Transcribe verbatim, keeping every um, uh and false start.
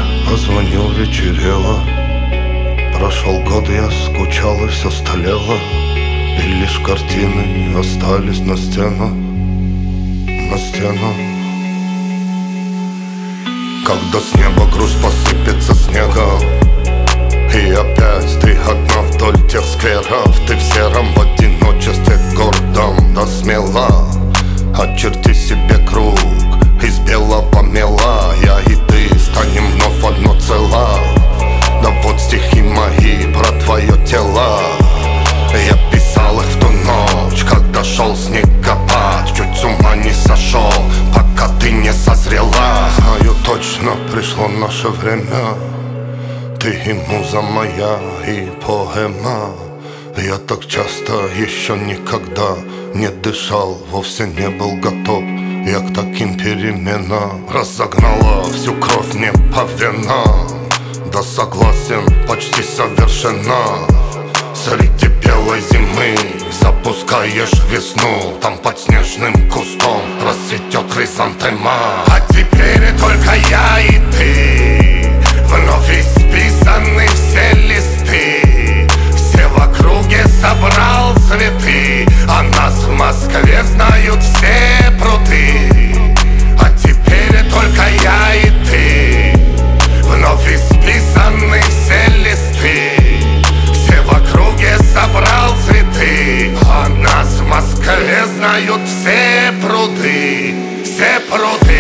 позвонил, вечерело. Прошел год, я скучал и все столело, и лишь картины остались на стену, на стену. Когда с неба грусть посыпется снегом, и опять ты одна вдоль тех скверов. Ты в сером, в одиночестве гордом да смело. Очерти себе круг из белого мела. Я и ты станем вновь одно цело. Да вот стихи мои про твое тело. Я писал их в ту ночь, когда шел снегопад. Чуть с ума не сошел, пока ты не созрела. Знаю точно, пришло наше время. Ты и муза моя, и поэма. Я так часто еще никогда не дышал, вовсе не был готов я к таким переменам. Разогнала всю кровь мне по венам. Да согласен, почти совершенно. Среди белой зимы запускаешь весну. Там под снежным кустом расцветет хризантема. А теперь только я и ты, вновь исписаны все листы. Все в округе собрал цветы, а нас в Москве знают все пруды. А теперь только я и ты, вновь исписаны все листы. Все в округе собрал цветы, а нас в Москве знают все пруды, все пруды.